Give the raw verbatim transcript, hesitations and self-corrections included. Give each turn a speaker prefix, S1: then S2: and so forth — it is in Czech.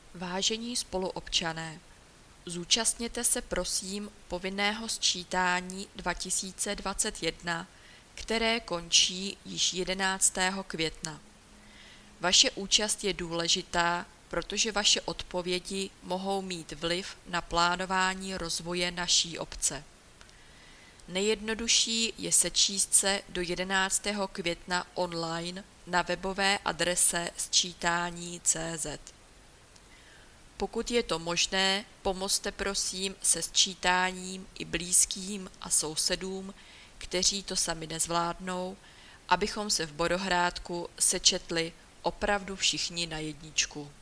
S1: Vážení spoluobčané, zúčastněte se prosím povinného sčítání dva tisíce dvacet jedna, které končí již jedenáctého května. Vaše účast je důležitá, protože vaše odpovědi mohou mít vliv na plánování rozvoje naší obce. Nejjednodušší je sečíst se do jedenáctého května online na webové adrese sčítání tečka cé zet. Pokud je to možné, pomozte prosím se sčítáním i blízkým a sousedům, kteří to sami nezvládnou, abychom se v Bodohrádku sečetli opravdu všichni na jedničku.